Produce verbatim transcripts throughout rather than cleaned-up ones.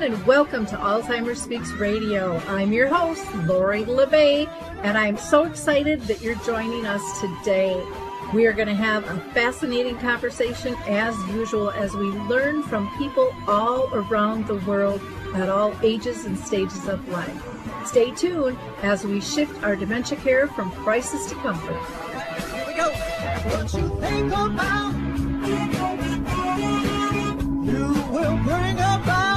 and welcome to Alzheimer's Speaks Radio. I'm your host, Lori LeVay, and I'm so excited that you're joining us today. We are going to have a fascinating conversation as usual as we learn from people all around the world at all ages and stages of life. Stay tuned as we shift our dementia care from crisis to comfort. Here we go. What you think about, you will bring about.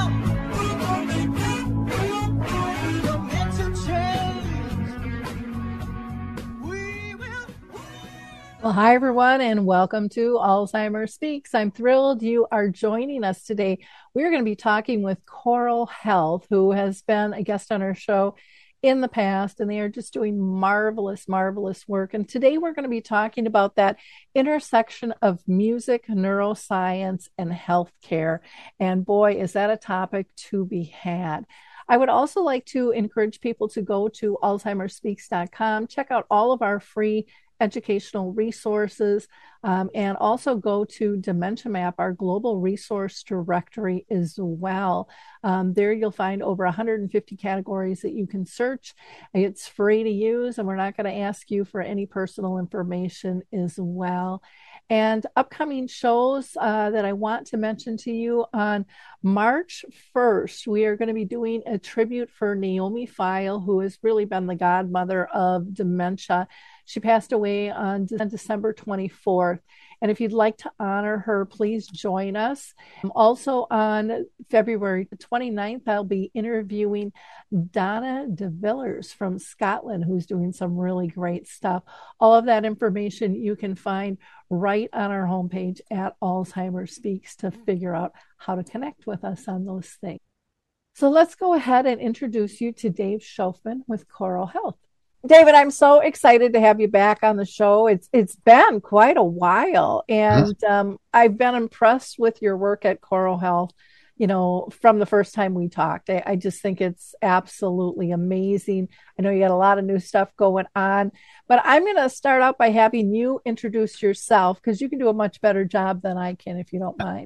Well, hi, everyone, and welcome to Alzheimer's Speaks. I'm thrilled you are joining us today. We're going to be talking with Coral Health, who has been a guest on our show in the past, and they are just doing marvelous, marvelous work. And today we're going to be talking about that intersection of music, neuroscience, and healthcare. And boy, is that a topic to be had. I would also like to encourage people to go to alzheimer speaks dot com, check out all of our free educational resources, um, and also go to Dementia Map, our global resource directory as well. Um, there you'll find over one hundred fifty categories that you can search. It's free to use, and we're not going to ask you for any personal information as well. And upcoming shows uh, that I want to mention to you: on March first, we are going to be doing a tribute for Naomi Feil, who has really been the godmother of dementia. She passed away on December twenty-fourth. And if you'd like to honor her, please join us. Also on February twenty-ninth, I'll be interviewing Donna De Villers from Scotland, who's doing some really great stuff. All of that information you can find right on our homepage at Alzheimer's Speaks to figure out how to connect with us on those things. So let's go ahead and introduce you to Dave Schofman with Coral Health. David, I'm so excited to have you back on the show. It's it's been quite a while, and um, I've been impressed with your work at Coral Health, you know, from the first time we talked. I, I just think it's absolutely amazing. I know you got a lot of new stuff going on, but I'm going to start out by having you introduce yourself, because you can do a much better job than I can, if you don't mind.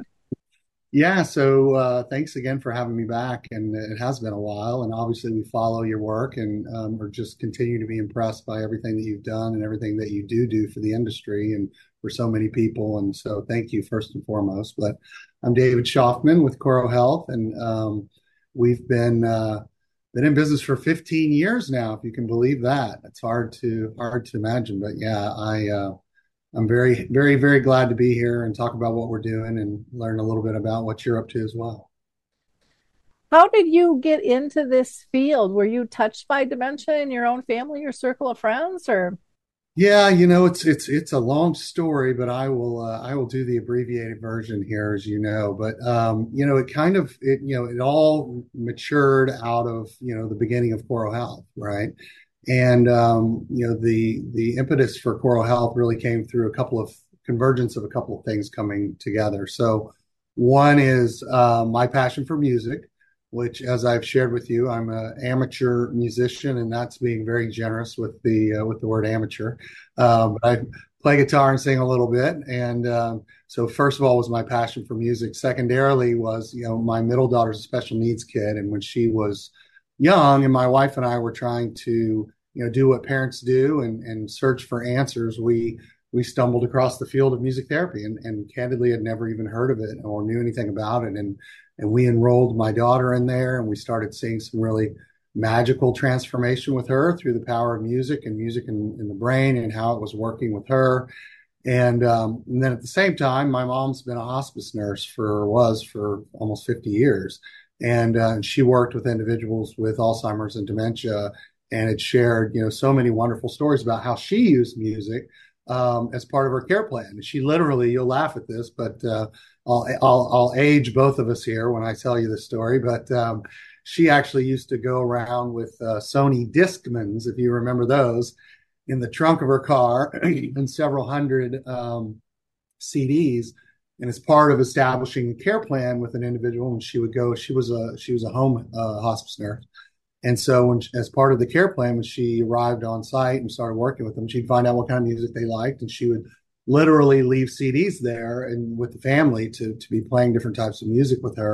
Yeah, so uh, thanks again for having me back, and it has been a while, and obviously we follow your work and um, are just continue to be impressed by everything that you've done and everything that you do do for the industry and for so many people, and so thank you first and foremost. But I'm David Schofman with Coral Health, and um, we've been uh, been in business for fifteen years now, if you can believe that. It's hard to hard to imagine, but yeah, I uh, I'm very, very, very glad to be here and talk about what we're doing and learn a little bit about what you're up to as well. How did you get into this field? Were you touched by dementia in your own family or circle of friends, or? Yeah, you know, it's it's it's a long story, but I will uh, I will do the abbreviated version here, as you know. But um, you know, it kind of it you know it all matured out of you know the beginning of Coral Health, right? And, um, you know, the the impetus for Coral Health really came through a couple of convergence of a couple of things coming together. So one is uh, my passion for music, which, as I've shared with you, I'm an amateur musician, and that's being very generous with the uh, with the word amateur. Um, I play guitar and sing a little bit. And um, so first of all was my passion for music. Secondarily was, you know, my middle daughter's a special needs kid. And when she was young and my wife and I were trying to you know, do what parents do and, and search for answers, we we stumbled across the field of music therapy and, and candidly had never even heard of it or knew anything about it. And and we enrolled my daughter in there, and we started seeing some really magical transformation with her through the power of music and music in, in the brain and how it was working with her. And, um, and then at the same time, my mom's been a hospice nurse for, was for almost fifty years. And uh, she worked with individuals with Alzheimer's and dementia, and had shared, you know, so many wonderful stories about how she used music um, as part of her care plan. And she literally, you'll laugh at this, but uh, I'll, I'll I'll age both of us here when I tell you the story. But um, she actually used to go around with uh, Sony Discmans, if you remember those, in the trunk of her car, and several hundred um, C Ds. And as part of establishing a care plan with an individual, and she would go, she was a she was a home uh, hospice nurse. And so when, as part of the care plan, when she arrived on site and started working with them, she'd find out what kind of music they liked, and she would literally leave C Ds there and with the family to, to be playing different types of music with her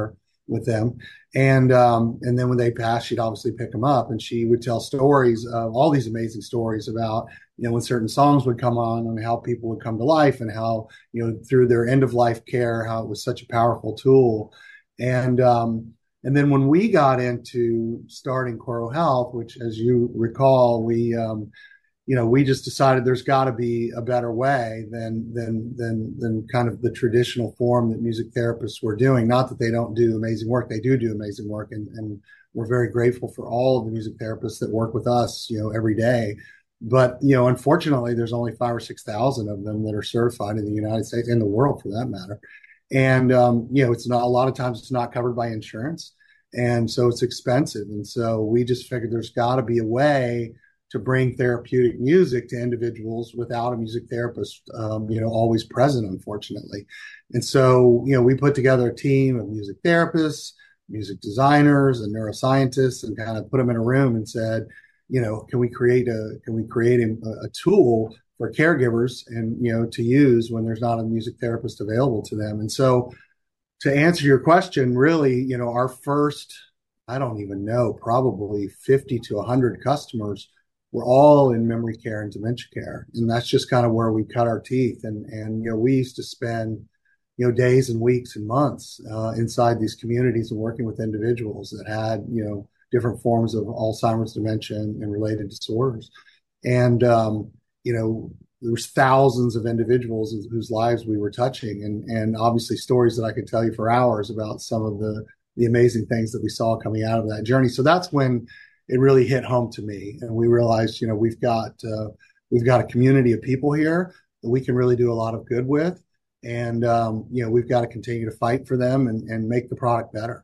with them. And um, and then when they passed, she'd obviously pick them up, and she would tell stories of all these amazing stories about, you know, when certain songs would come on and how people would come to life, and how, you know, through their end of life care, how it was such a powerful tool. And um, and then when we got into starting Coro Health, which, as you recall, we um, you know, we just decided there's got to be a better way than than than than kind of the traditional form that music therapists were doing. Not that they don't do amazing work; they do do amazing work, and and we're very grateful for all of the music therapists that work with us, you know, every day. But you know, unfortunately, there's only five or six thousand of them that are certified in the United States, in the world for that matter. And um, you know, it's not, a lot of times it's not covered by insurance, and so it's expensive. And so we just figured there's got to be a way to bring therapeutic music to individuals without a music therapist, um, you know, always present, unfortunately. And so, you know, we put together a team of music therapists, music designers, and neuroscientists, and kind of put them in a room and said, you know, can we create a can we create a, a tool for caregivers and, you know, to use when there's not a music therapist available to them. And so, to answer your question, really, you know, our first, I don't even know, probably fifty to one hundred customers were all in memory care and dementia care. And that's just kind of where we cut our teeth. And, and, you know, we used to spend, you know, days and weeks and months uh, inside these communities and working with individuals that had, you know, different forms of Alzheimer's, dementia, and, and related disorders. And, um, you know, there was thousands of individuals whose lives we were touching, and, and obviously stories that I could tell you for hours about some of the, the amazing things that we saw coming out of that journey. So that's when it really hit home to me, and we realized, you know, we've got uh, we've got a community of people here that we can really do a lot of good with, and um, you know, we've got to continue to fight for them and, and make the product better.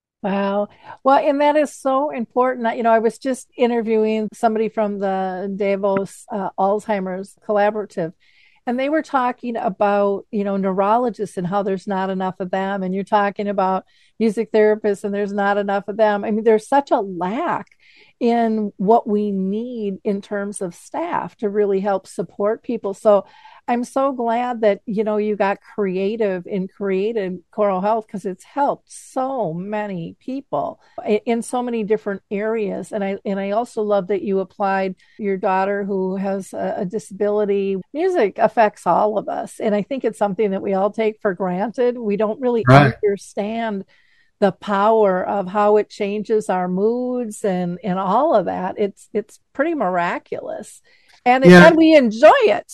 Wow. Well, and that is so important. You know, I was just interviewing somebody from the Davos uh, Alzheimer's Collaborative, and they were talking about, you know, neurologists and how there's not enough of them. And you're talking about music therapists and there's not enough of them. I mean, there's such a lack in what we need in terms of staff to really help support people. So I'm so glad that, you know, you got creative and created Coro Health, because it's helped so many people in so many different areas. And I and I also love that you applied your daughter who has a, a disability. Music affects all of us. And I think it's something that we all take for granted. We don't really Right. understand the power of how it changes our moods and, and all of that. It's it's pretty miraculous. And, Yeah. and we enjoy it.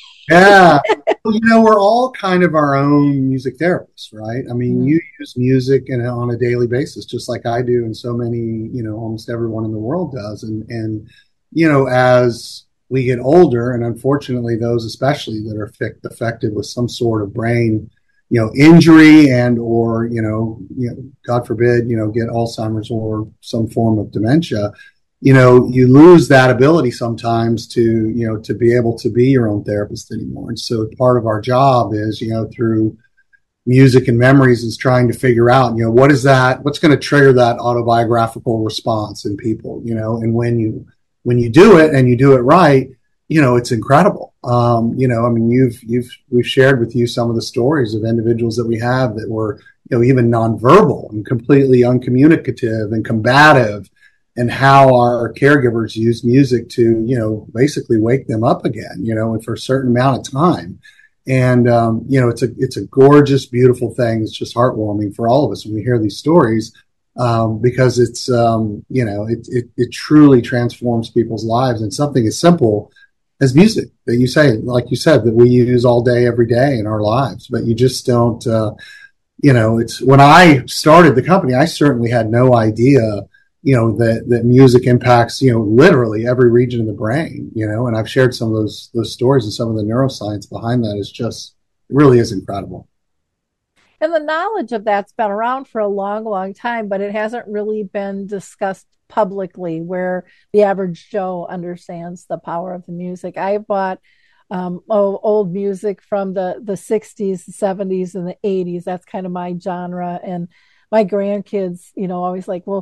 Yeah. Well, you know, we're all kind of our own music therapists, right? I mean, Mm. you use music in, on a daily basis, just like I do, and so many, you know, almost everyone in the world does. And, and, you know, as we get older, and unfortunately, those especially that are fi- affected with some sort of brain, you know, injury and, or, you know, you know, God forbid, you know, get Alzheimer's or some form of dementia, you know, you lose that ability sometimes to, you know, to be able to be your own therapist anymore. And so part of our job is, you know, through music and memories, is trying to figure out, you know, what is that, what's going to trigger that autobiographical response in people, you know, and when you, when you do it and you do it right, you know, it's incredible. Um, you know, I mean, you've, you've, we've shared with you some of the stories of individuals that we have that were, you know, even nonverbal and completely uncommunicative and combative, and how our caregivers use music to, you know, basically wake them up again, you know, and for a certain amount of time. And, um, you know, it's a, it's a gorgeous, beautiful thing. It's just heartwarming for all of us when we hear these stories, um, because it's, um, you know, it, it, it truly transforms people's lives. And something as simple as music that you say, like you said, that we use all day, every day in our lives, but you just don't, uh, you know, it's, when I started the company, I certainly had no idea, you know, that, that music impacts, you know, literally every region of the brain, you know, and I've shared some of those, those stories, and some of the neuroscience behind that is just, it really is incredible. And the knowledge of that's been around for a long, long time, but it hasn't really been discussed publicly where the average Joe understands the power of the music. I bought um, oh, old music from the, the sixties, the seventies, and the eighties. That's kind of my genre. And my grandkids, you know, always like, well,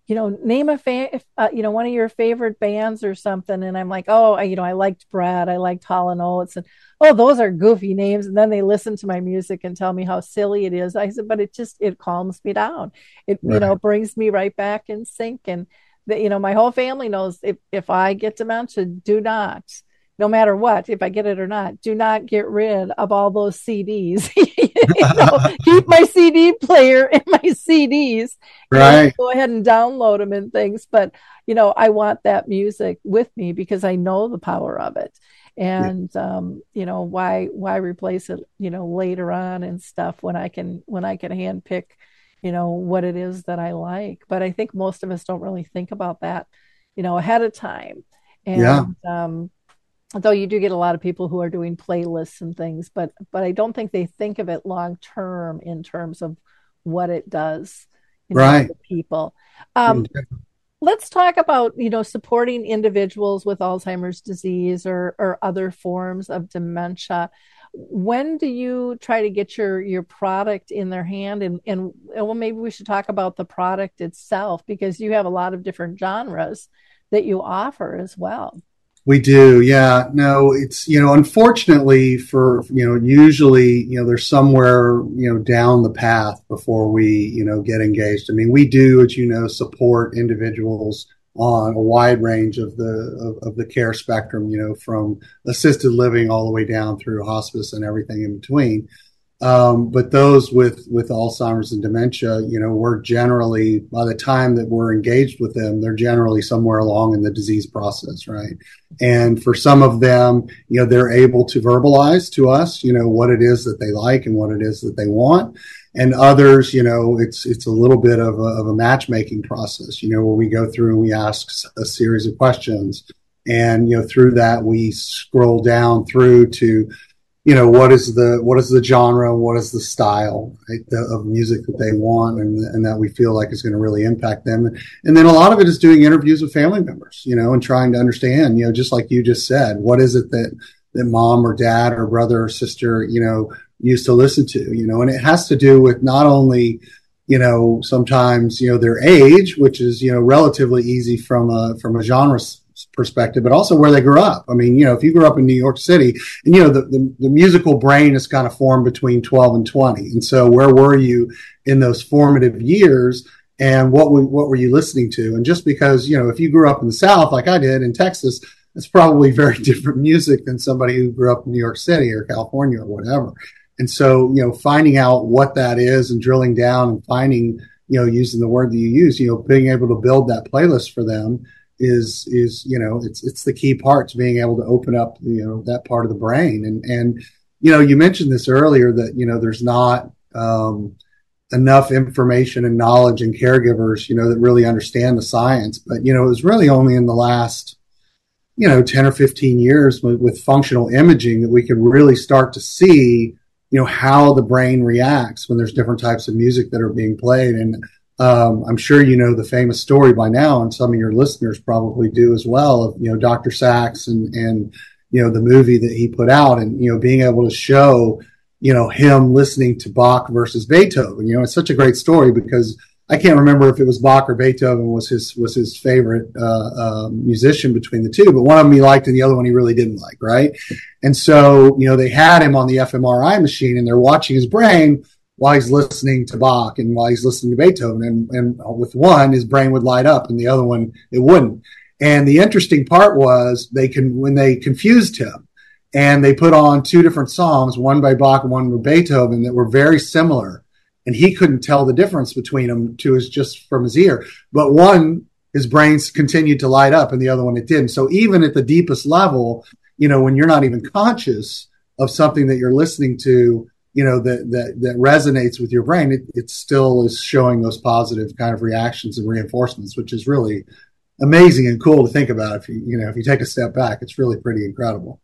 you know, name a fan, uh, you know, one of your favorite bands or something. And I'm like, oh, I, you know, I liked Brad, I liked Hall and Oates, and oh, those are goofy names. And then they listen to my music and tell me how silly it is. I said, but it just, it calms me down. It, right. you know, brings me right back in sync. And that, you know, my whole family knows if, if I get dementia, do not, no matter what, if I get it or not, do not get rid of all those C Ds. you know, keep my C D player in my C Ds. Right. Know, go ahead and download them and things. But, you know, I want that music with me because I know the power of it. And, yeah. um, you know, why, why replace it, you know, later on and stuff when I can, when I can handpick, you know, what it is that I like. But I think most of us don't really think about that, you know, ahead of time. And, yeah. um, although you do get a lot of people who are doing playlists and things, but but I don't think they think of it long term in terms of what it does, you know, right. to people. Um, let's talk about, you know, supporting individuals with Alzheimer's disease or or other forms of dementia. When do you try to get your your product in their hand? And, and well, maybe we should talk about the product itself, because you have a lot of different genres that you offer as well. We do. Yeah. No, it's, you know, unfortunately for, you know, usually, you know, there's somewhere, you know, down the path before we, you know, get engaged. I mean, we do, as you know, support individuals on a wide range of the, of, of the care spectrum, you know, from assisted living all the way down through hospice and everything in between. Um, but those with, with Alzheimer's and dementia, you know, we're generally, by the time that we're engaged with them, they're generally somewhere along in the disease process, right? And for some of them, you know, they're able to verbalize to us, you know, what it is that they like and what it is that they want. And others, you know, it's, it's a little bit of a, of a matchmaking process, you know, where we go through and we ask a series of questions. And, you know, through that, we scroll down through to, you know, what is the, what is the genre, what is the style, right, the, of music that they want and, and that we feel like is going to really impact them. And then a lot of it is doing interviews with family members, you know, and trying to understand, you know, just like you just said, what is it that, that mom or dad or brother or sister, you know, used to listen to, you know, and it has to do with not only, you know, sometimes, you know, their age, which is, you know, relatively easy from a, from a genre perspective, but also where they grew up. I mean, you know, if you grew up in New York City, and, you know, the, the, the musical brain is kind of formed between twelve and twenty. And so where were you in those formative years, and what were, what were you listening to? And just because, you know, if you grew up in the South, like I did in Texas, it's probably very different music than somebody who grew up in New York City or California or whatever. And so, you know, finding out what that is and drilling down and finding, you know, using the word that you use, you know, being able to build that playlist for them is, is, you know, it's, it's the key part to being able to open up, you know, that part of the brain. And, and, you know, you mentioned this earlier that, you know, there's not, um, enough information and knowledge and caregivers, you know, that really understand the science. But, you know, it was really only in the last, you know, ten or fifteen years with, with functional imaging that we could really start to see, you know, how the brain reacts when there's different types of music that are being played. And, Um, I'm sure you know the famous story by now, and some of your listeners probably do as well, of, you know, Doctor Sachs and, and, you know, the movie that he put out, and, you know, being able to show, you know, him listening to Bach versus Beethoven. You know, it's such a great story because I can't remember if it was Bach or Beethoven was his, was his favorite, uh, uh, musician between the two, but one of them he liked and the other one he really didn't like. Right. And so, you know, they had him on the fMRI machine and they're watching his brain while he's listening to Bach and while he's listening to Beethoven. And, and with one, his brain would light up and the other one, it wouldn't. And the interesting part was they can, when they confused him and they put on two different songs, one by Bach and one by Beethoven, that were very similar. And he couldn't tell the difference between them to his, just from his ear. But one, his brains continued to light up and the other one it didn't. So even at the deepest level, you know, when you're not even conscious of something that you're listening to, you know, that, that, that resonates with your brain, it, it still is showing those positive kind of reactions and reinforcements, which is really amazing and cool to think about. If you, you know, if you take a step back, it's really pretty incredible.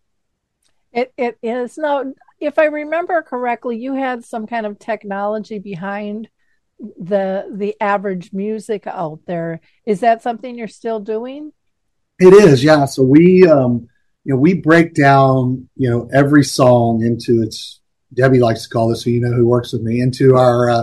It, it is. Now, if I remember correctly, you had some kind of technology behind the, the average music out there. Is that something you're still doing? It is. Yeah. So we, um, you know, we break down, you know, every song into its, Debbie likes to call this, so you know who works with me, into our uh,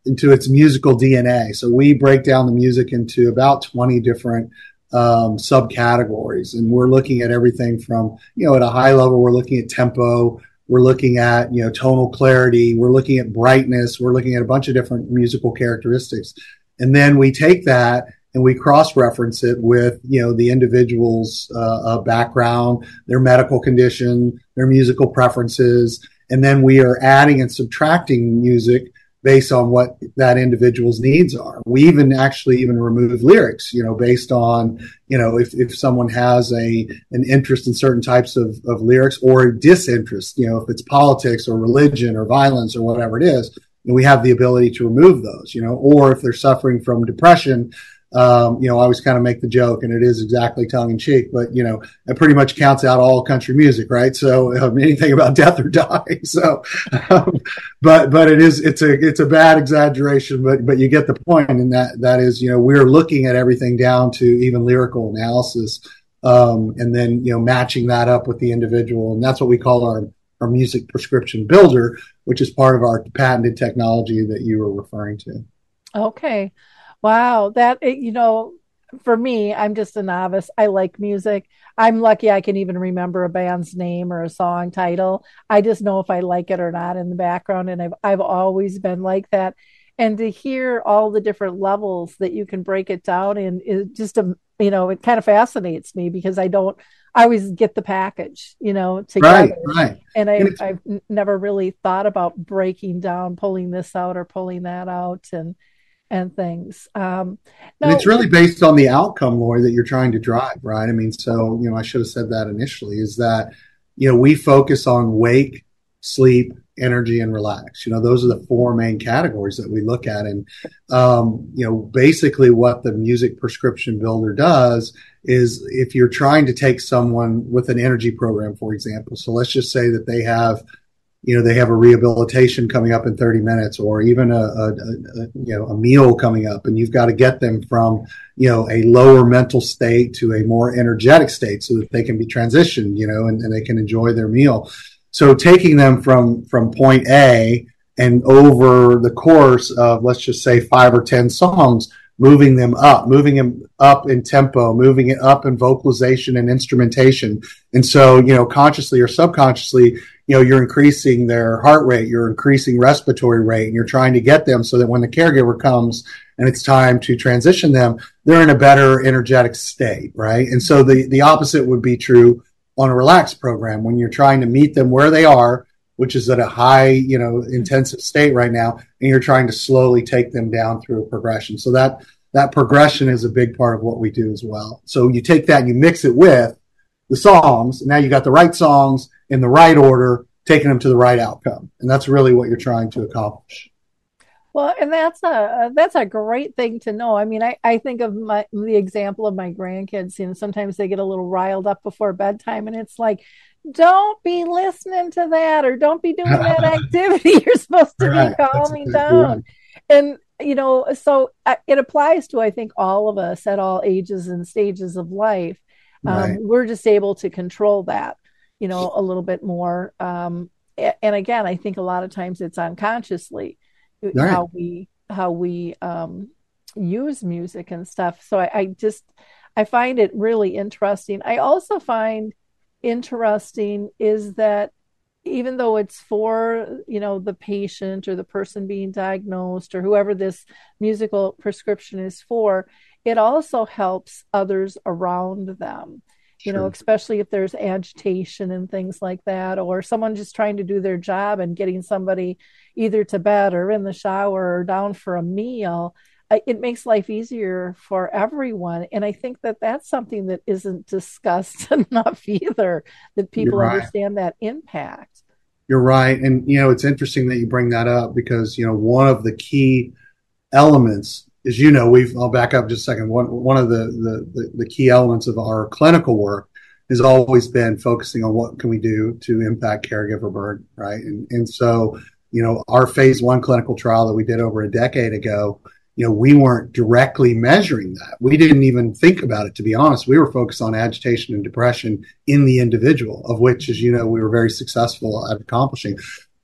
into its musical D N A. So we break down the music into about twenty different um, subcategories, and we're looking at everything from, you know, at a high level, we're looking at tempo, we're looking at, you know, tonal clarity, we're looking at brightness, we're looking at a bunch of different musical characteristics, and then we take that and we cross-reference it with, you know, the individual's uh, uh, background, their medical condition, their musical preferences, and then we are adding and subtracting music based on what that individual's needs are. We even actually even remove lyrics, you know, based on, you know, if, if someone has a an interest in certain types of, of lyrics or disinterest, you know, if it's politics or religion or violence or whatever it is, and we have the ability to remove those, you know, or if they're suffering from depression, Um, you know, I always kind of make the joke, and it is exactly tongue in cheek, but, you know, it pretty much counts out all country music, right? So um, anything about death or dying. So, um, but, but it is, it's a, it's a bad exaggeration, but, but you get the point. And that, that is, you know, we're looking at everything down to even lyrical analysis. Um, and then, you know, matching that up with the individual. And that's what we call our, our music prescription builder, which is part of our patented technology that you were referring to. Okay. Wow, that, you know, for me, I'm just a novice. I like music. I'm lucky I can even remember a band's name or a song title. I just know if I like it or not in the background, and I've I've always been like that. And to hear all the different levels that you can break it down in is just a, you know, it kind of fascinates me because I don't, I always get the package, you know, together. Right, right. And I, And I've never really thought about breaking down, pulling this out or pulling that out, and and things. Um, And now, it's really based on the outcome, Lori, that you're trying to drive, right? I mean, so, you know, I should have said that initially, is that, you know, we focus on wake, sleep, energy, and relax. You know, those are the four main categories that we look at. And, um, you know, basically what the music prescription builder does is if you're trying to take someone with an energy program, for example, so let's just say that they have, you know, they have a rehabilitation coming up in thirty minutes, or even a, a, a you know, a meal coming up, and you've got to get them from, you know, a lower mental state to a more energetic state so that they can be transitioned, you know, and, and they can enjoy their meal. So taking them from, from point A and over the course of, let's just say, five or ten songs, moving them up, moving them up in tempo, moving it up in vocalization and instrumentation. And so, you know, consciously or subconsciously, you know, you're increasing their heart rate, you're increasing respiratory rate, and you're trying to get them so that when the caregiver comes and it's time to transition them, they're in a better energetic state, right? And so the, the opposite would be true on a relaxed program when you're trying to meet them where they are, which is at a high, you know, intensive state right now, and you're trying to slowly take them down through a progression. So that, that progression is a big part of what we do as well. So you take that and you mix it with the songs, and now you got the right songs in the right order, taking them to the right outcome. And that's really what you're trying to accomplish. well, and that's a that's a great thing to know. I mean, I, I think of my the example of my grandkids. You know, sometimes they get a little riled up before bedtime, and it's like, don't be listening to that, or don't be doing that activity. You're supposed to Right. be calming down. Right. And you know, so uh, it applies to, I think, all of us at all ages and stages of life. Um, Right. we're just able to control that, you know, a little bit more. Um, a- and again, I think a lot of times it's unconsciously Right. how we how we um, use music and stuff. So I, I just I find it really interesting. I also find interesting is that even though it's for, you know, the patient or the person being diagnosed or whoever this musical prescription is for, it also helps others around them, you know, Sure. especially if there's agitation and things like that, or someone just trying to do their job and getting somebody either to bed or in the shower or down for a meal. uh, It makes life easier for everyone. And I think that that's something that isn't discussed enough either, that You're people right. understand that impact. You're right. And, you know, it's interesting that you bring that up because, you know, one of the key elements is, you know, we've, I'll back up just a second. One, one of the, the, the, the key elements of our clinical work has always been focusing on what can we do to impact caregiver burden, right? And, and so, you know, our phase one clinical trial that we did over a decade ago, you know, we weren't directly measuring that. We didn't even think about it, to be honest. We were focused on agitation and depression in the individual, of which, as you know, we were very successful at accomplishing.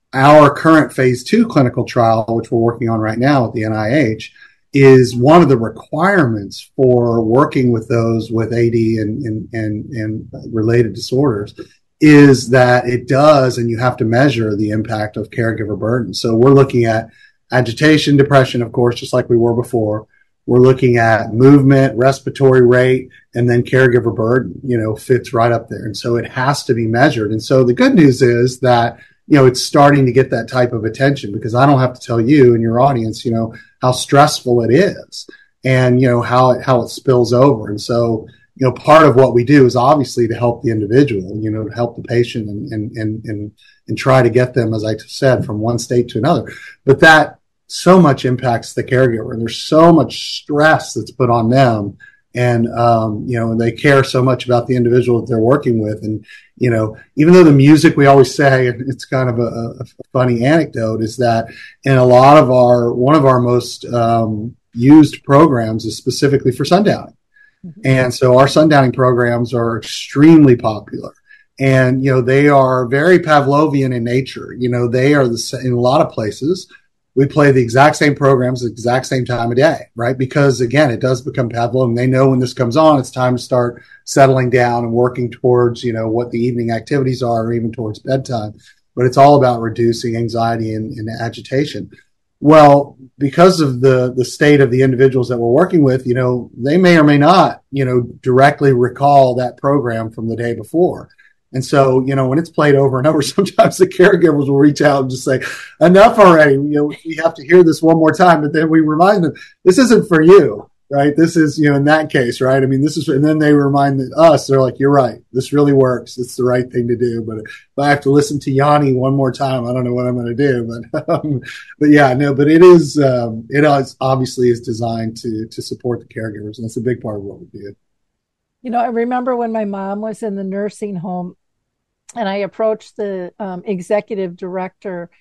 our current phase two clinical trial, which we're working on right now at the N I H, is one of the requirements for working with those with A D and, and, and, and related disorders is that it does, and you have to measure the impact of caregiver burden. So we're looking at agitation, depression, of course, just like we were before. We're looking at movement, respiratory rate, and then caregiver burden, you know, fits right up there. And so it has to be measured. And so the good news is that, you know, it's starting to get that type of attention, because I don't have to tell you and your audience, you know, how stressful it is and, you know, how it, how it spills over. And so, you know, part of what we do is obviously to help the individual, you know, to help the patient and, and, and, and, and try to get them, as I said, from one state to another. But that so much impacts the caregiver, and there's so much stress that's put on them. And, um, you know, and they care so much about the individual that they're working with. And, you know, even though the music, we always say, and it's kind of a, a funny anecdote, is that in a lot of our, one of our most um, used programs is specifically for sundowning. Mm-hmm. And so our sundowning programs are extremely popular. And, you know, they are very Pavlovian in nature. You know, they are the, in a lot of places, we play the exact same programs, the exact same time of day, right? Because again, it does become Pavlovian. They know when this comes on, it's time to start settling down and working towards, you know, what the evening activities are, or even towards bedtime. But it's all about reducing anxiety and, and agitation. Well, because of the, the state of the individuals that we're working with, you know, they may or may not, you know, directly recall that program from the day before. And so, you know, when it's played over and over, sometimes the caregivers will reach out and just say, enough already. You know, we have to hear this one more time. But then we remind them, this isn't for you, right? This is, you know, in that case, right? I mean, this is, and then they remind us, they're like, you're right. This really works. It's the right thing to do. But if I have to listen to Yanni one more time, I don't know what I'm going to do. But, um, but yeah, no, but it is, um, it is obviously is designed to, to support the caregivers. And that's a big part of what we do. You know, I remember when my mom was in the nursing home, and I approached the um, executive director,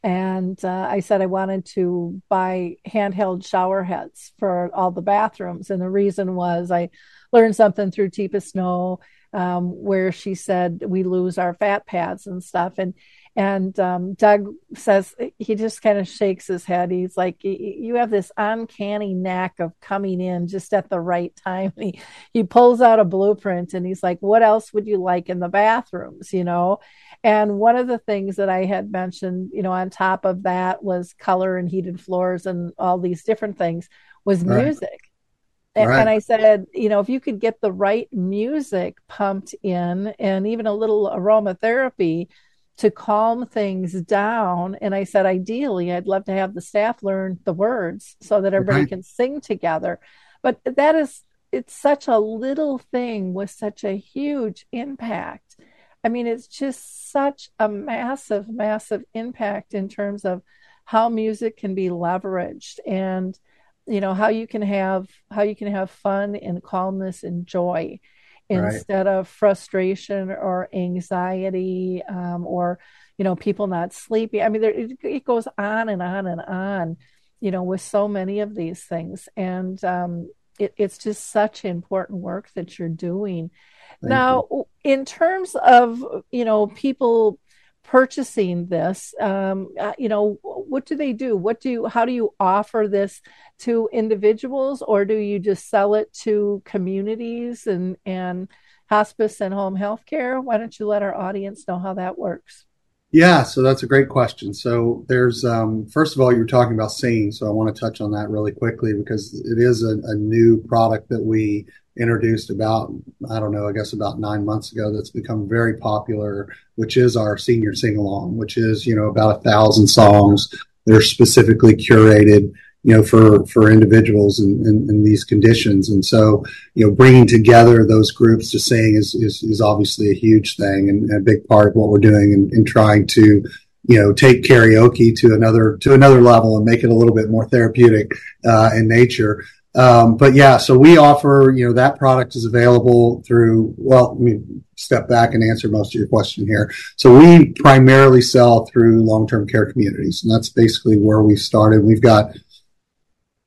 and uh, I said I wanted to buy handheld shower heads for all the bathrooms. And the reason was I learned something through Teepa Snow, um, where she said we lose our fat pads and stuff. And and um, Doug says, he just kind of shakes his head. He's like, you have this uncanny knack of coming in just at the right time. He, he pulls out a blueprint and he's like, what else would you like in the bathrooms, you know? And one of the things that I had mentioned, you know, on top of that was color and heated floors and all these different things was Right. music. And, Right. and I said, you know, if you could get the right music pumped in and even a little aromatherapy to calm things down. And I said, ideally, I'd love to have the staff learn the words so that everybody Right. can sing together. But that is, it's such a little thing with such a huge impact. I mean, it's just such a massive, massive impact in terms of how music can be leveraged and, you know, how you can have, how you can have fun and calmness and joy. Right. Instead of frustration or anxiety, um, or, you know, people not sleeping. I mean, there, it, it goes on and on and on, you know, with so many of these things. And um, it, it's just such important work that you're doing. Thank now, you. In terms of, you know, people purchasing this, um, uh, you know, what do they do? What do you, how do you offer this to individuals, or do you just sell it to communities and, and hospice and home health care? Why don't you let our audience know how that works? Yeah, so that's a great question. So there's, um, first of all, you're talking about singing. So I want to touch on that really quickly because it is a, a new product that we introduced about, I don't know, I guess about nine months ago that's become very popular, which is our senior sing-along, which is, you know, about a thousand songs that are specifically curated, you know, for, for individuals in, in, in these conditions. And so, you know, bringing together those groups to sing is, is, is obviously a huge thing and a big part of what we're doing in, in trying to, you know, take karaoke to another, to another level and make it a little bit more therapeutic, uh, in nature. Um, but yeah, so we offer, you know, that product is available through, well, let me step back and answer most of your question here. So we primarily sell through long-term care communities, and that's basically where we started. We've got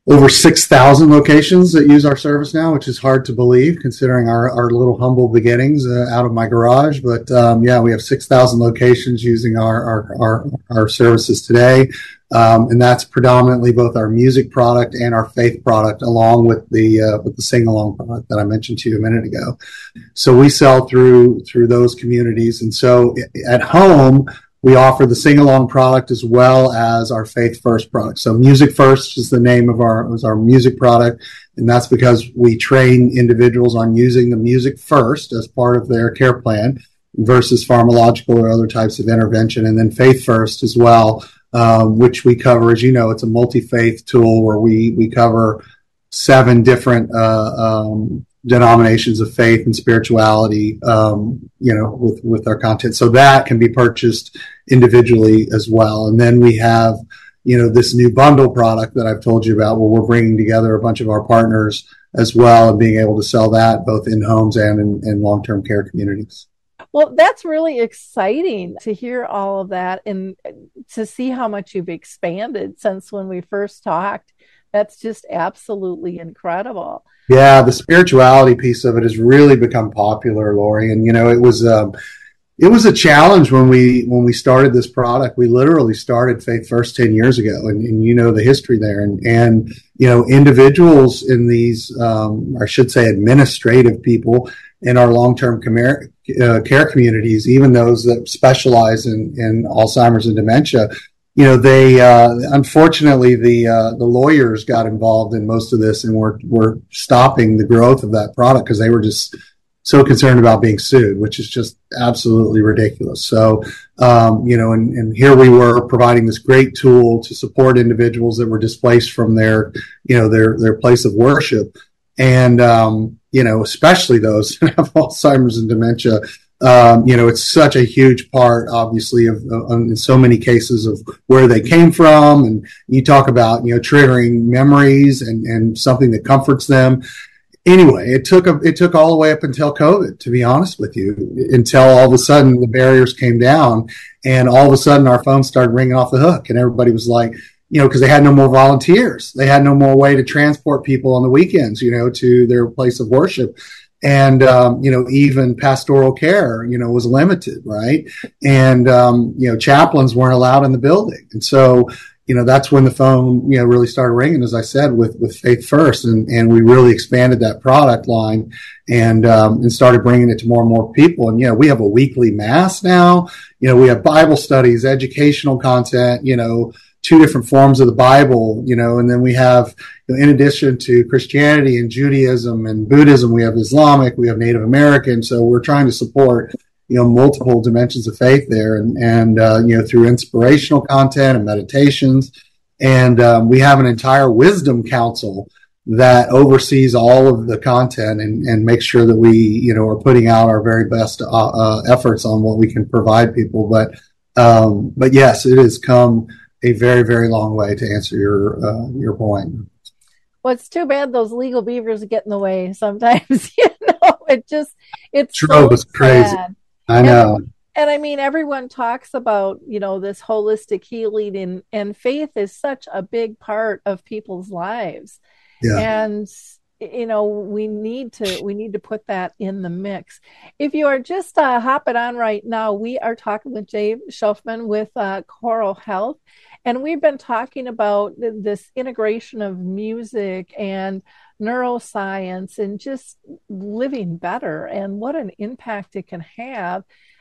over six thousand locations that use our service now, which is hard to believe considering our, our little humble beginnings uh, out of my garage. But um, yeah, we have six thousand locations using our, our, our, our services today. Um, and that's predominantly both our music product and our faith product, along with the uh, with the sing-along product that I mentioned to you a minute ago. So we sell through through those communities. And so at home, we offer the sing-along product as well as our Faith First product. So Music First is the name of our is our music product, and that's because we train individuals on using the music first as part of their care plan versus pharmacological or other types of intervention. And then Faith First as well, um, which we cover, as you know, it's a multi-faith tool where we we cover seven different uh, um, denominations of faith and spirituality, um, you know, with, with our content. So that can be purchased individually as well. And then we have, you know, this new bundle product that I've told you about where we're bringing together a bunch of our partners as well and being able to sell that both in homes and in, in long-term care communities. Well, that's really exciting to hear all of that and to see how much you've expanded since when we first talked. That's just absolutely incredible. Yeah, the spirituality piece of it has really become popular, Lori. And, you know, it was um, it was a challenge when we when we started this product. We literally started Faith First ten years ago, and, and you know the history there. And, and you know, individuals in these, um, or I should say administrative people in our long-term care, uh, care communities, even those that specialize in, in Alzheimer's and dementia, you know, they uh, unfortunately the uh, the lawyers got involved in most of this, and were were stopping the growth of that product because they were just so concerned about being sued, which is just absolutely ridiculous. So, um, you know, and, and here we were providing this great tool to support individuals that were displaced from their, you know, their their place of worship, and um, you know, especially those that have Alzheimer's and dementia. Um, you know, it's such a huge part, obviously, of, of in so many cases of where they came from. And you talk about, you know, triggering memories and, and something that comforts them. Anyway, it took a, it took all the way up until COVID, to be honest with you, until all of a sudden the barriers came down and all of a sudden our phones started ringing off the hook and everybody was like, you know, because they had no more volunteers. They had no more way to transport people on the weekends, you know, to their place of worship. And, um, you know, even pastoral care, you know, was limited, right? And, um, you know, chaplains weren't allowed in the building. And so, you know, that's when the phone, you know, really started ringing, as I said, with, with Faith First. And, and we really expanded that product line and, um, and started bringing it to more and more people. And, you know, we have a weekly mass now. You know, we have Bible studies, educational content, you know, two different forms of the Bible, you know, and then we have, you know, in addition to Christianity and Judaism and Buddhism, we have Islamic, we have Native American. So we're trying to support, you know, multiple dimensions of faith there and, and, uh, you know, through inspirational content and meditations. And, um, we have an entire wisdom council that oversees all of the content and, and makes sure that we, you know, are putting out our very best, uh, uh efforts on what we can provide people. But, um, but yes, it has come a very, very long way to answer your uh, your point. Well, it's too bad those legal beavers get in the way sometimes. You know, it just it's True, so it's crazy. sad. I know. And, and I mean, everyone talks about, you know, this holistic healing, and and faith is such a big part of people's lives. Yeah. And you know, we need to we need to put that in the mix. If you are just uh, hopping on right now, we are talking with Jay Schofman with uh, Coral Health, and we've been talking about th- this integration of music and neuroscience and just living better and what an impact it can have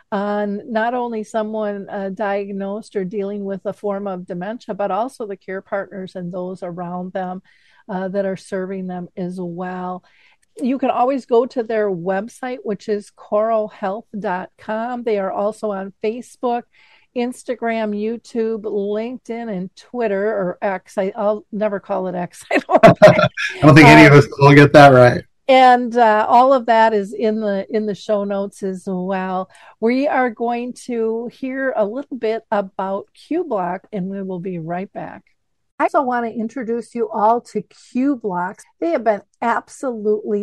on not only someone uh, diagnosed or dealing with a form of dementia, but also the care partners and those around them. Uh, that are serving them as well. You can always go to their website, which is coral health dot com. They are also on Facebook, Instagram, YouTube, LinkedIn, and Twitter, or X. I, I'll never call it X. I don't, I don't think any of us will get that right. And uh, all of that is in the in the show notes as well. We are going to hear a little bit about Q-Block, and we will be right back. I also want to introduce you all to Q-Blocks. They have been absolutely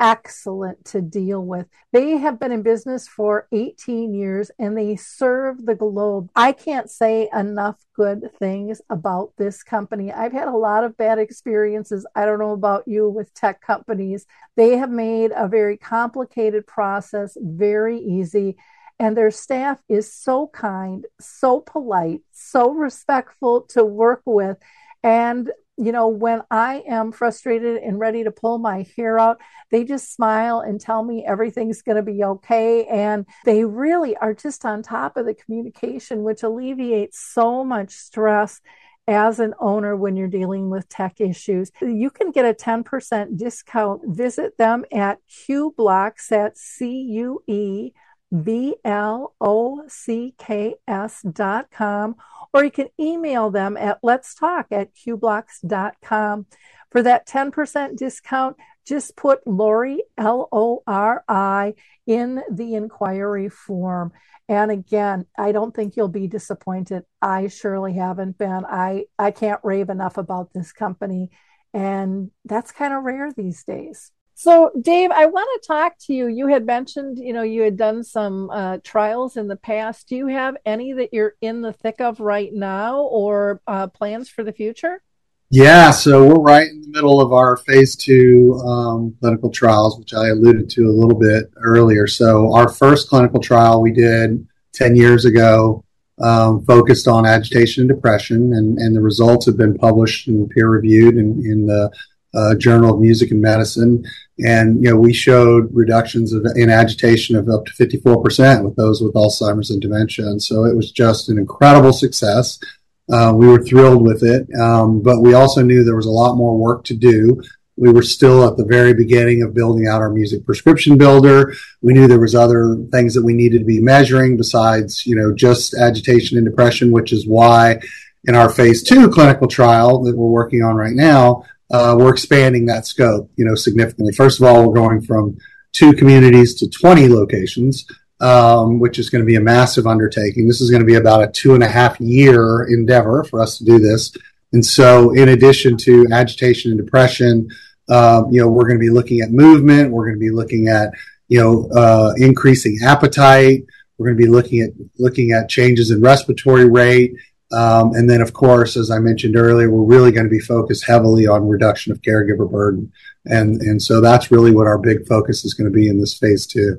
excellent to deal with. They have been in business for eighteen years and they serve the globe. I can't say enough good things about this company. I've had a lot of bad experiences. I don't know about you with tech companies. They have made a very complicated process very easy. And their staff is so kind, so polite, so respectful to work with. And you know, when I am frustrated and ready to pull my hair out, they just smile and tell me everything's going to be okay. And they really are just on top of the communication, which alleviates so much stress as an owner when you're dealing with tech issues. You can get a ten percent discount. Visit them at Q Blocks at C U E B L O C K S dot com, or you can email them at let's talk at q blocks dot com. For that ten percent discount, just put Lori, L O R I, in the inquiry form. And again, I don't think you'll be disappointed. I surely haven't been. I, I can't rave enough about this company, and that's kind of rare these days. So, Dave, I want to talk to you. You had mentioned, you know, you had done some uh, trials in the past. Do you have any that you're in the thick of right now, or uh, plans for the future? Yeah, so we're right in the middle of our phase two um, clinical trials, which I alluded to a little bit earlier. So our first clinical trial we did ten years ago um, focused on agitation and depression, and, and the results have been published and peer-reviewed in, in the Uh, Journal of Music and Medicine. And, you know, we showed reductions of, in agitation of up to fifty-four percent with those with Alzheimer's and dementia. And so it was just an incredible success. Uh, we were thrilled with it. Um, but we also knew there was a lot more work to do. We were still at the very beginning of building out our music prescription builder. We knew there was other things that we needed to be measuring besides, you know, just agitation and depression, which is why in our phase two clinical trial that we're working on right now, Uh, we're expanding that scope, you know, significantly. First of all, we're going from two communities to twenty locations, um, which is going to be a massive undertaking. This is going to be about a two and a half year endeavor for us to do this. And so in addition to agitation and depression, uh, you know, we're going to be looking at movement. We're going to be looking at, you know, uh, increasing appetite. We're going to be looking at, looking at changes in respiratory rate. Um, and then, of course, as I mentioned earlier, we're really going to be focused heavily on reduction of caregiver burden. And, and so that's really what our big focus is going to be in this phase two.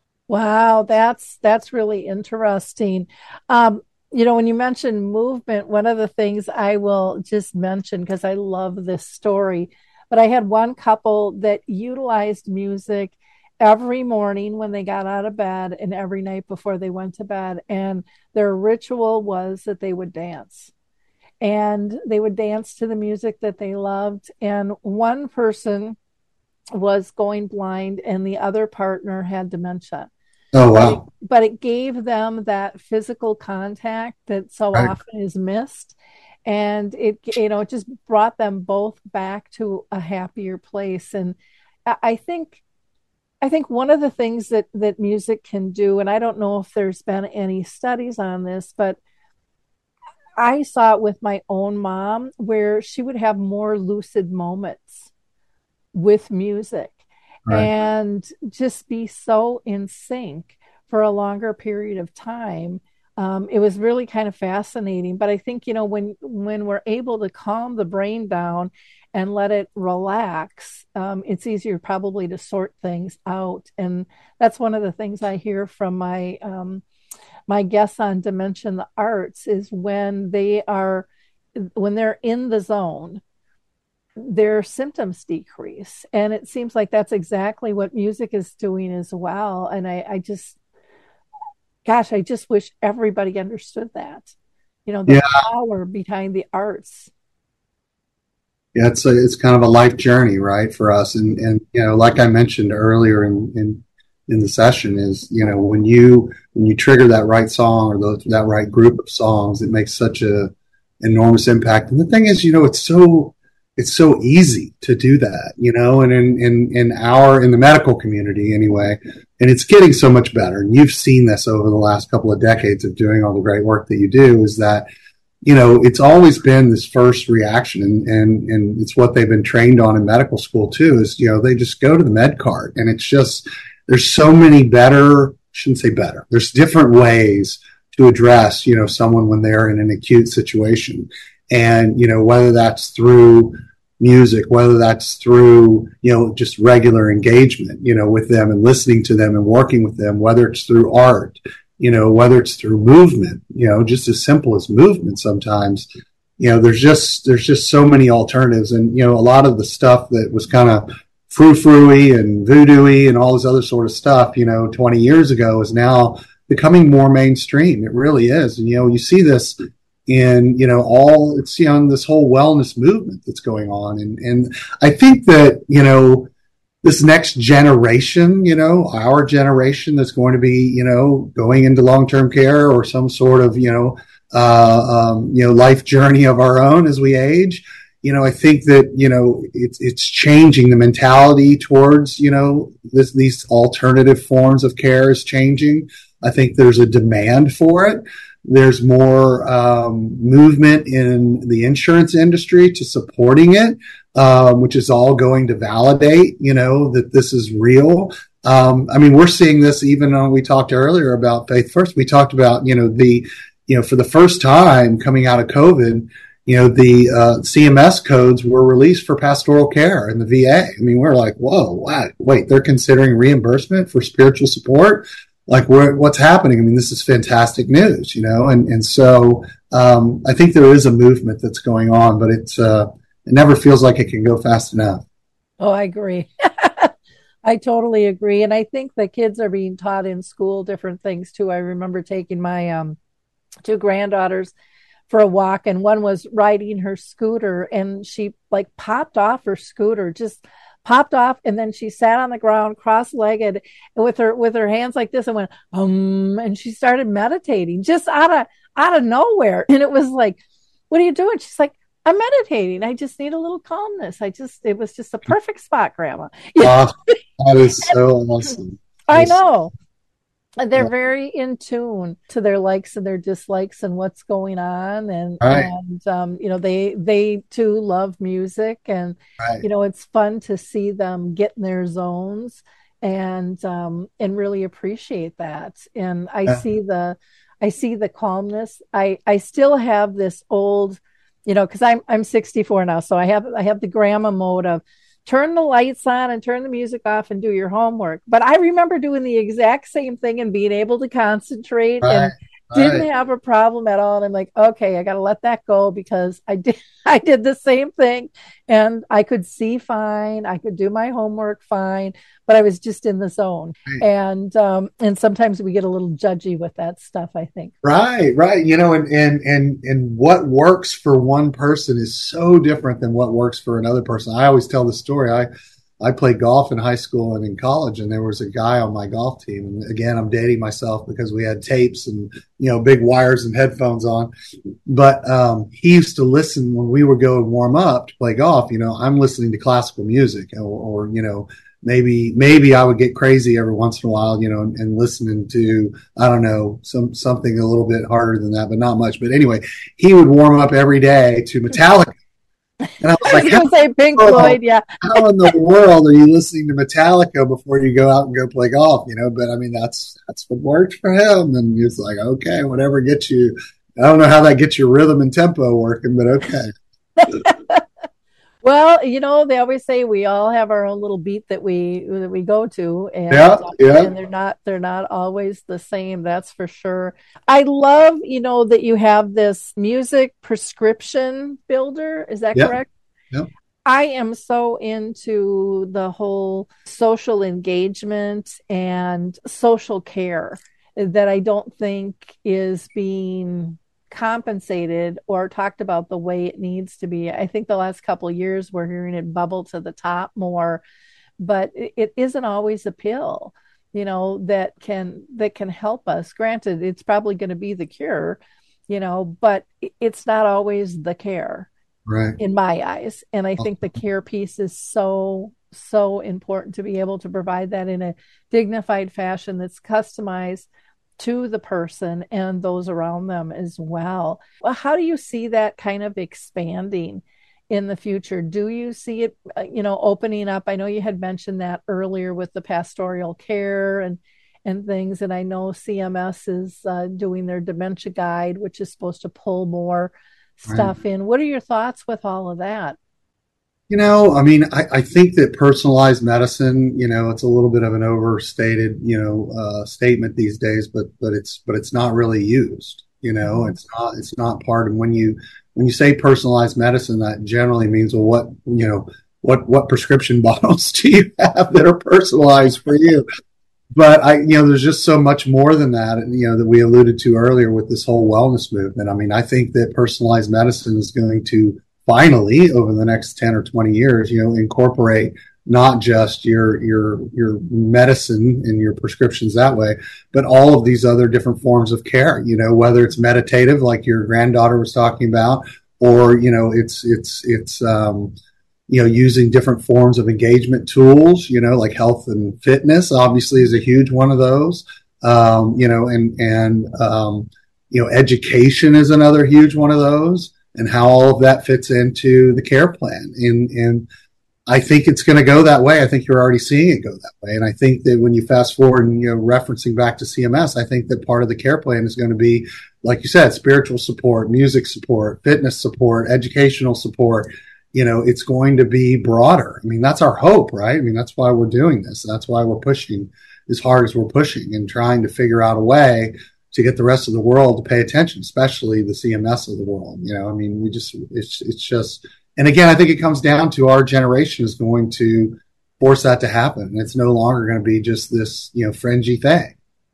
Wow, that's that's really interesting. Um, you know, when you mentioned movement, one of the things I will just mention, because I love this story, but I had one couple that utilized music every morning when they got out of bed and every night before they went to bed. And their ritual was that they would dance. And they would dance to the music that they loved. And one person was going blind and the other partner had dementia. Oh, wow. But it, but it gave them that physical contact that so Right. often is missed. And it, you know, it just brought them both back to a happier place. And I I think I think one of the things that, that music can do, and I don't know if there's been any studies on this, but I saw it with my own mom where she would have more lucid moments with music Right. and just be so in sync for a longer period of time. Um, it was really kind of fascinating. But I think, you know, when when we're able to calm the brain down and let it relax, um, it's easier probably to sort things out. And that's one of the things I hear from my um, my guests on Dimension the Arts is when they are when they're in the zone, their symptoms decrease. And it seems like that's exactly what music is doing as well. And I, I just Gosh, I just wish everybody understood that, you know, the Yeah. power behind the arts. Yeah, it's a, it's kind of a life journey, right, for us. And, and, you know, like I mentioned earlier in, in, in the session is, you know, when you, when you trigger that right song or those, that right group of songs, it makes such a enormous impact. And the thing is, you know, it's so, it's so easy to do that, you know, and in, in, in our, in the medical community anyway, and it's getting so much better. And you've seen this over the last couple of decades of doing all the great work that you do is that, you know, it's always been this first reaction, and, and, and it's what they've been trained on in medical school too, is, you know, they just go to the med cart, and it's just, there's so many better, shouldn't say better, there's different ways to address, you know, someone when they're in an acute situation. And, you know, whether that's through music, whether that's through, you know, just regular engagement, you know, with them and listening to them and working with them, whether it's through art, you know, whether it's through movement, you know, just as simple as movement sometimes, you know, there's just, there's just so many alternatives. And, you know, a lot of the stuff that was kind of frou-frou-y and voodoo-y and all this other sort of stuff, you know, twenty years ago is now becoming more mainstream. It really is. And, you know, you see this in, you know, all, it's, you know, this whole wellness movement that's going on. And, and I think that, you know, this next generation, you know, our generation that's going to be, you know, going into long-term care or some sort of, you know, uh, um, you know, life journey of our own as we age, you know, I think that, you know, it's, it's changing. The mentality towards, you know, this, these alternative forms of care is changing. I think there's a demand for it. There's more um, movement in the insurance industry to supporting it, um, which is all going to validate, you know, that this is real. Um, I mean, we're seeing this even when we talked earlier about Faith First. We talked about, you know, the, you know, for the first time coming out of COVID, you know, the uh, C M S codes were released for pastoral care in the V A. I mean, we're like, whoa, wow, wait, they're considering reimbursement for spiritual support? Like, what's happening? I mean, this is fantastic news, you know? And, and so, um, I think there is a movement that's going on, but it's, uh, it never feels like it can go fast enough. Oh, I agree. I totally agree. And I think the kids are being taught in school different things too. I remember taking my, um, two granddaughters for a walk, and one was riding her scooter, and she like popped off her scooter, just popped off, and then she sat on the ground cross-legged with her with her hands like this and went um and she started meditating just out of out of nowhere. And it was like, what are you doing? She's like, I'm meditating. I just need a little calmness. I just it was just a perfect spot, Grandma. Uh, that is so awesome. I know. They're yeah. very in tune to their likes and their dislikes and what's going on. And, right. and um, you know, they, they too love music, and, right. you know, it's fun to see them get in their zones and, um, and really appreciate that. And I yeah. see the, I see the calmness. I, I still have this old, you know, cause I'm, I'm sixty-four now. So I have, I have the grandma mode of, turn the lights on and turn the music off and do your homework. But I remember doing the exact same thing and being able to concentrate right, and didn't right. have a problem at all. And I'm like, okay, I got to let that go, because I did, I did the same thing, and I could see fine. I could do my homework fine, but I was just in the zone. Right. And, um, and sometimes we get a little judgy with that stuff, I think. Right, right. You know, and, and, and, and what works for one person is so different than what works for another person. I always tell the story. I, I played golf in high school and in college, and there was a guy on my golf team. And again, I'm dating myself because we had tapes and, you know, big wires and headphones on. But um, he used to listen when we would go and warm up to play golf. You know, I'm listening to classical music, or, or you know, maybe maybe I would get crazy every once in a while, you know, and, and listening to, I don't know, some something a little bit harder than that, but not much. But anyway, he would warm up every day to Metallica. And I was like, I was say Pink Floyd, yeah. How in the world are you listening to Metallica before you go out and go play golf? You know, but I mean, that's that's what worked for him. And he was like, okay, whatever gets you. I don't know how that gets your rhythm and tempo working, but okay. Well, you know, they always say we all have our own little beat that we that we go to, and, yeah, yeah. and they're not they're not always the same. That's for sure. I love, you know, that you have this music prescription builder. Is that yeah. correct? Yeah. I am so into the whole social engagement and social care that I don't think is being compensated or talked about the way it needs to be. I think the last couple of years we're hearing it bubble to the top more, but it isn't always a pill, you know, that can that can help us. Granted, it's probably going to be the cure, you know, but it's not always the care, right, in my eyes. And I think the care piece is so so important to be able to provide that in a dignified fashion that's customized to the person and those around them as well. Well, how do you see that kind of expanding in the future? Do you see it, uh, you know, opening up? I know you had mentioned that earlier with the pastoral care and and things, and I know C M S is uh, doing their dementia guide, which is supposed to pull more Right. stuff in. What are your thoughts with all of that? You know, I mean, I, I think that personalized medicine, you know, it's a little bit of an overstated, you know, uh, statement these days, but but it's but it's not really used. You know, Mhm. it's not it's not part of when you when you say personalized medicine, that generally means, well, what you know, what what prescription bottles do you have that are personalized for you? But I, you know, there's just so much more than that, you know, that we alluded to earlier with this whole wellness movement. I mean, I think that personalized medicine is going to finally, over the next ten or twenty years, you know, incorporate not just your your your medicine and your prescriptions that way, but all of these other different forms of care, you know, whether it's meditative, like your granddaughter was talking about, or, you know, it's it's it's um you know, using different forms of engagement tools, you know, like health and fitness obviously is a huge one of those. Um, you know, and, and, um, you know, education is another huge one of those, and how all of that fits into the care plan. And, and I think it's going to go that way. I think you're already seeing it go that way. And I think that when you fast forward and, you know, referencing back to C M S, I think that part of the care plan is going to be, like you said, spiritual support, music support, fitness support, educational support. You know, it's going to be broader. I mean, that's our hope, right? I mean, that's why we're doing this. That's why we're pushing as hard as we're pushing and trying to figure out a way to get the rest of the world to pay attention, especially the C M S of the world. You know, I mean, we just, it's, it's just, and again, I think it comes down to our generation is going to force that to happen. It's no longer going to be just this, you know, fringy thing.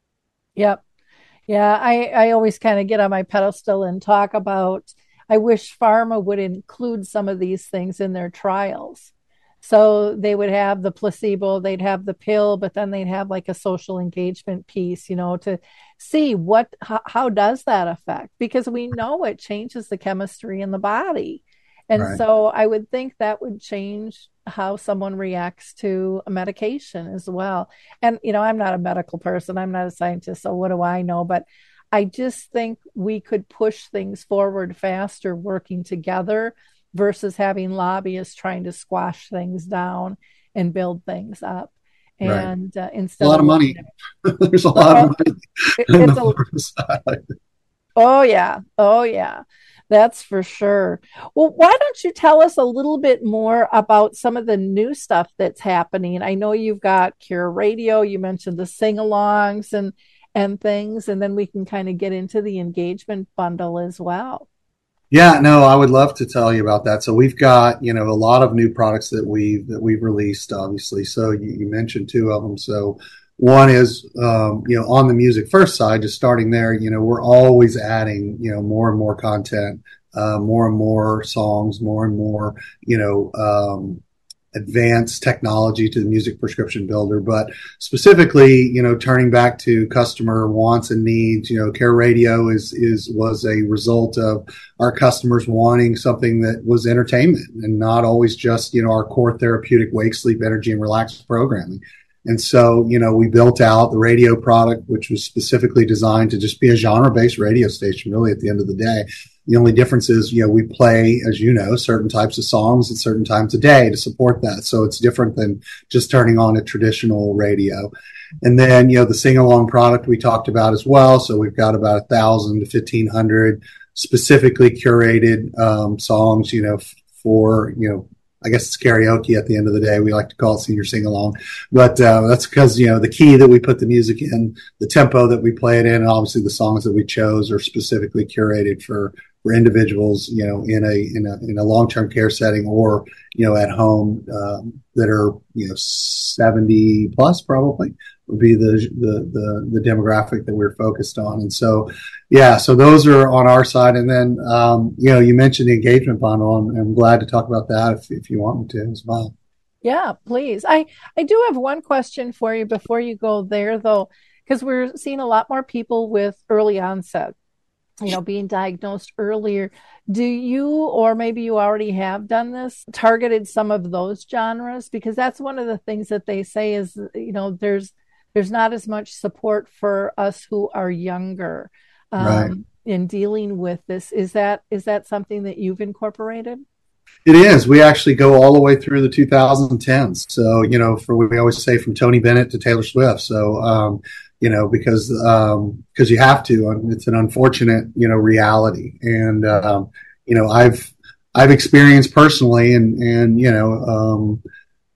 Yep. Yeah, I, I always kind of get on my pedestal and talk about, I wish pharma would include some of these things in their trials. So they would have the placebo, they'd have the pill, but then they'd have like a social engagement piece, you know, to see what, how, how does that affect? Because we know it changes the chemistry in the body. And Right. so I would think that would change how someone reacts to a medication as well. And, you know, I'm not a medical person, I'm not a scientist, so what do I know? But I just think we could push things forward faster working together versus having lobbyists trying to squash things down and build things up. Right. And uh, A instead lot of of looking money. at There's a lot of well, money it, in the it's a pharma side. oh yeah, oh yeah, that's for sure. Well, why don't you tell us a little bit more about some of the new stuff that's happening? I know you've got Cure Radio. You mentioned the sing-alongs and and things, and then we can kind of get into the engagement bundle as well. Yeah, no, I would love to tell you about that. So we've got, you know, a lot of new products that we've that we've released, obviously. So you, you mentioned two of them. So one is, um, you know, on the music first side, just starting there. You know, we're always adding, you know, more and more content, uh, more and more songs, more and more, you know, um, advanced technology to the music prescription builder, but specifically, you know, turning back to customer wants and needs, you know, Care Radio is, is, was a result of our customers wanting something that was entertainment and not always just, you know, our core therapeutic wake, sleep, energy, and relax programming. And so, you know, we built out the radio product, which was specifically designed to just be a genre-based radio station, really, at the end of the day. The only difference is, you know, we play, as you know, certain types of songs at certain times a day to support that. So it's different than just turning on a traditional radio. And then, you know, the sing-along product we talked about as well. So we've got about a thousand to fifteen hundred specifically curated um, songs, you know, f- for, you know, I guess it's karaoke at the end of the day. We like to call it senior sing along, but uh, that's because, you know, the key that we put the music in, the tempo that we play it in, and obviously the songs that we chose are specifically curated for for individuals, you know, in a in a in a long term care setting or, you know, at home, um, that are, you know, seventy plus probably would be the the the the demographic that we're focused on. And so, yeah, so those are on our side. And then, um, you know, you mentioned the engagement bundle. I'm, I'm glad to talk about that if if you want me to as well. Yeah, please. I I do have one question for you before you go there, though, because we're seeing a lot more people with early onset, you know, being diagnosed earlier. Do you, or maybe you already have done this, targeted some of those genres? Because that's one of the things that they say is, you know, there's there's not as much support for us who are younger Right. um, in dealing with this. Is that is that something that you've incorporated? It is. We actually go all the way through the twenty tens. So, you know, for we always say from Tony Bennett to Taylor Swift. So, um, you know, because um, because you have to. It's an unfortunate, you know, reality. And um, you know, I've I've experienced personally, and and you know, um,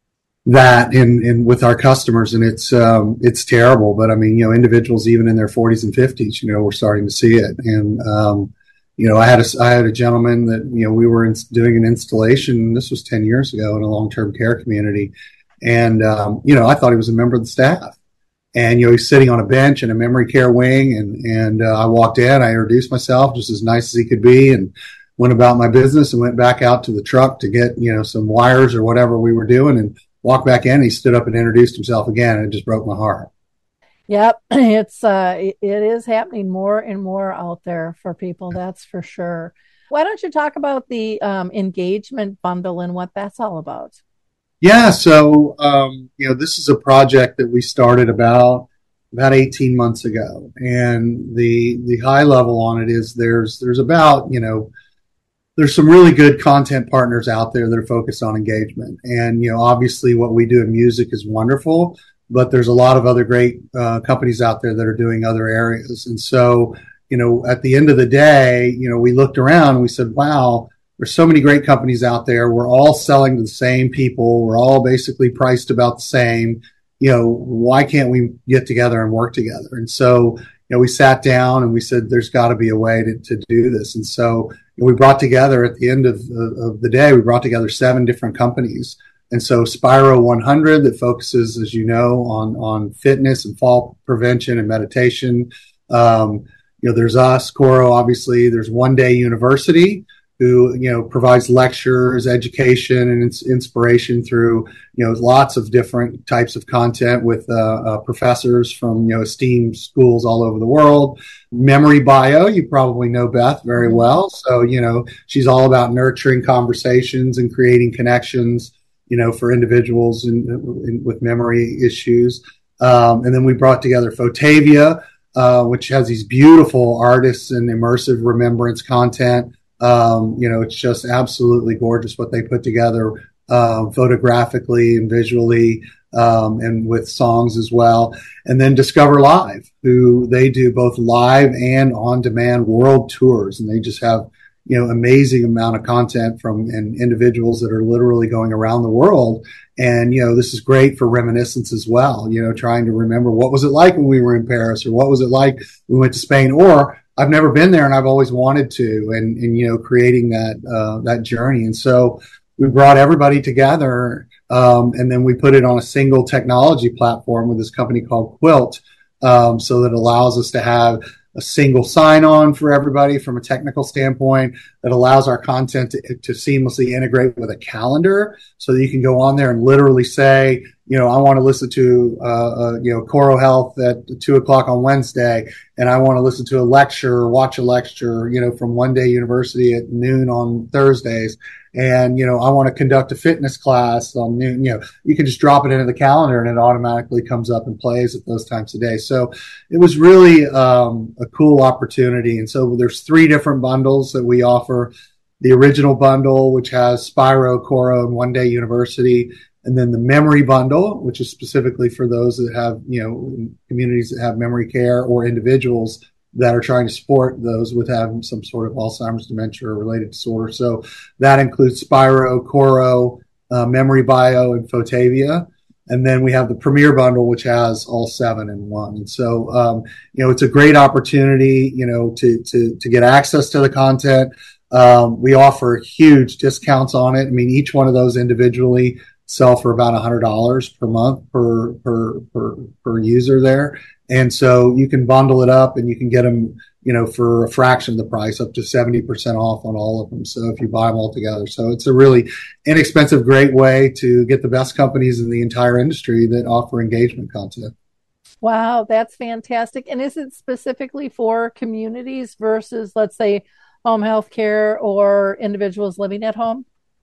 that in, in with our customers, and it's um, it's terrible. But I mean, you know, individuals even in their forties and fifties, you know, we're starting to see it. And um, you know, I had a I had a gentleman that you know we were in, doing an installation. This was ten years ago in a long term care community, and um, you know, I thought he was a member of the staff. And you know, he's sitting on a bench in a memory care wing, and and uh, I walked in. I introduced myself, just as nice as he could be, and went about my business and went back out to the truck to get you know some wires or whatever we were doing, and walked back in. He stood up and introduced himself again, and it just broke my heart. Yep, it's uh, it it is happening more and more out there for people. That's for sure. Why don't you talk about the um, engagement bundle and what that's all about? Yeah, so um, you know, this is a project that we started about about eighteen months ago, and the the high level on it is there's there's about you know there's some really good content partners out there that are focused on engagement. And, you know, obviously what we do in music is wonderful, but there's a lot of other great uh, companies out there that are doing other areas. And so, you know, at the end of the day, you know, we looked around and we said, wow, there's so many great companies out there. We're all selling to the same people. We're all basically priced about the same. You know, why can't we get together and work together? And so, you know, we sat down and we said, there's got to be a way to, to do this. And so we brought together at the end of, of the day, we brought together seven different companies. And so Spiro one hundred that focuses, as you know, on, on fitness and fall prevention and meditation. Um, you know, there's us, Coro, obviously. There's One Day University, who, you know, provides lectures, education, and ins- inspiration through, you know, lots of different types of content with uh, uh, professors from, you know, esteemed schools all over the world. Memory Bio, you probably know Beth very well. So, you know, she's all about nurturing conversations and creating connections, you know, for individuals in, in, with memory issues. Um, and then we brought together Fotavia, uh, which has these beautiful artists and immersive remembrance content. Um, you know, it's just absolutely gorgeous what they put together, uh, photographically and visually, um, and with songs as well. And then Discover Live, who they do both live and on demand world tours. And they just have, you know, amazing amount of content from and individuals that are literally going around the world. And, you know, this is great for reminiscence as well, you know, trying to remember what was it like when we were in Paris, or what was it like when we went to Spain, or I've never been there and I've always wanted to, and, and you know, creating that, uh, that journey. And so we brought everybody together, um, and then we put it on a single technology platform with this company called Quilt, um, so that allows us to have a single sign-on for everybody from a technical standpoint, that allows our content to, to seamlessly integrate with a calendar, so that you can go on there and literally say, you know, I want to listen to, uh, uh, you know, Coro Health at two o'clock on Wednesday, and I want to listen to a lecture or watch a lecture, you know, from One Day University at noon on Thursdays. And, you know, I want to conduct a fitness class on noon. You know, you can just drop it into the calendar and it automatically comes up and plays at those times of day. So it was really um, a cool opportunity. And so there's three different bundles that we offer. The original bundle, which has Spiro, Coro, and One Day University. And then the memory bundle, which is specifically for those that have, you know, communities that have memory care, or individuals that are trying to support those with having some sort of Alzheimer's, dementia, or related disorder. So that includes Spiro, Coro, uh, Memory Bio, and Fotavia. And then we have the Premier Bundle, which has all seven in one. And so, um, you know, it's a great opportunity, you know, to, to, to get access to the content. Um, we offer huge discounts on it. I mean, each one of those individually sell for about one hundred dollars per month per, per, per, per user there. And so you can bundle it up and you can get them, you know, for a fraction of the price, up to seventy percent off on all of them. So if you buy them all together. So it's a really inexpensive, great way to get the best companies in the entire industry that offer engagement content. Wow, that's fantastic. And is it specifically for communities versus, let's say, home health care or individuals living at home?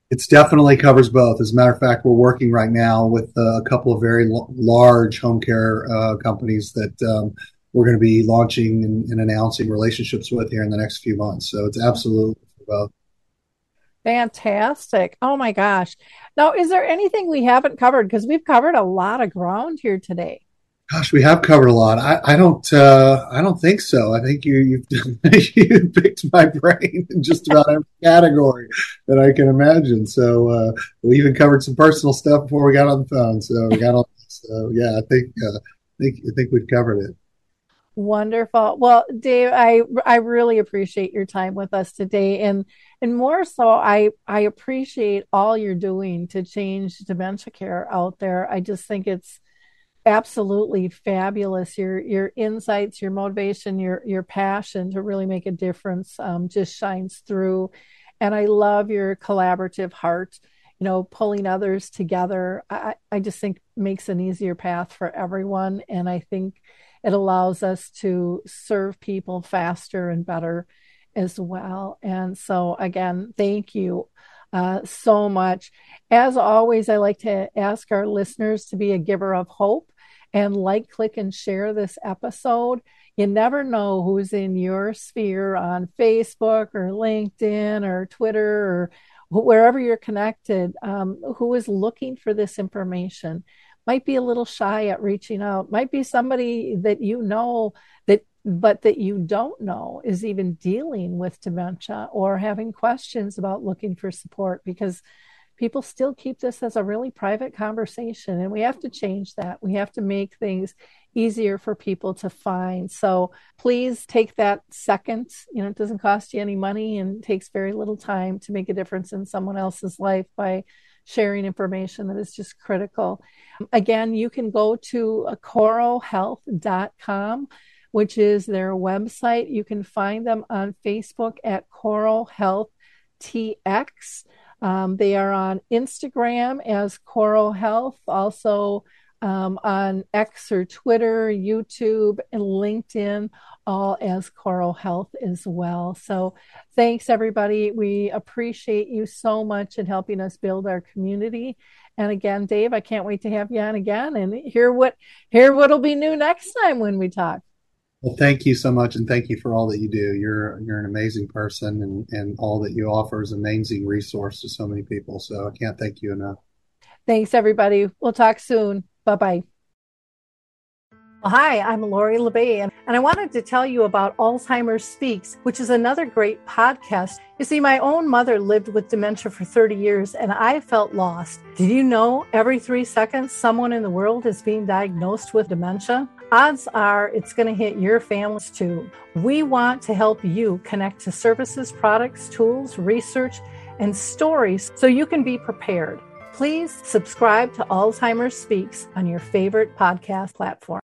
It's definitely covers both. As a matter of fact, we're working right now with uh, a couple of very l- large home care uh, companies that um, we're going to be launching and, and announcing relationships with here in the next few months. So it's absolutely for both. Fantastic. Oh my gosh. Now, is there anything we haven't covered? Because we've covered a lot of ground here today. Gosh, we have covered a lot. I, I don't. Uh, I don't think so. I think you you've you picked my brain in just about every category that I can imagine. So uh, we even covered some personal stuff before we got on the phone. So we got on. So yeah, I think uh, I think I think we've covered it. Wonderful. Well, Dave, I I really appreciate your time with us today, and and more so, I I appreciate all you're doing to change dementia care out there. I just think it's absolutely fabulous. Your your insights, your motivation, your your passion to really make a difference um, just shines through. And I love your collaborative heart. You know, pulling others together. I I just think makes an easier path for everyone, and I think it allows us to serve people faster and better as well. And so, again, thank you uh, so much. As always, I like to ask our listeners to be a giver of hope and like, click, and share this episode. You never know who's in your sphere on Facebook or LinkedIn or Twitter or wherever you're connected, um, who is looking for this information. Might be a little shy at reaching out, might be somebody that you know that but that you don't know is even dealing with dementia or having questions about looking for support, because people still keep this as a really private conversation, and we have to change that. We have to make things easier for people to find. So please take that second. You know, it doesn't cost you any money and takes very little time to make a difference in someone else's life by sharing information that is just critical. Again, you can go to coro health dot com, which is their website. You can find them on Facebook at Coro Health T X. Um, they are on Instagram as Coro Health, also um, on X or Twitter, YouTube, and LinkedIn, all as Coro Health as well. So thanks, everybody. We appreciate you so much in helping us build our community. And again, Dave, I can't wait to have you on again and hear what hear what'll be new next time when we talk. Well, thank you so much, and thank you for all that you do. You're you're an amazing person, and, and all that you offer is an amazing resource to so many people. So I can't thank you enough. Thanks, everybody. We'll talk soon. Bye-bye. Well, hi, I'm Lori La Bey, and I wanted to tell you about Alzheimer's Speaks, which is another great podcast. You see, my own mother lived with dementia for thirty years, and I felt lost. Did you know every three seconds someone in the world is being diagnosed with dementia? Odds are it's going to hit your families too. We want to help you connect to services, products, tools, research, and stories so you can be prepared. Please subscribe to Alzheimer's Speaks on your favorite podcast platform.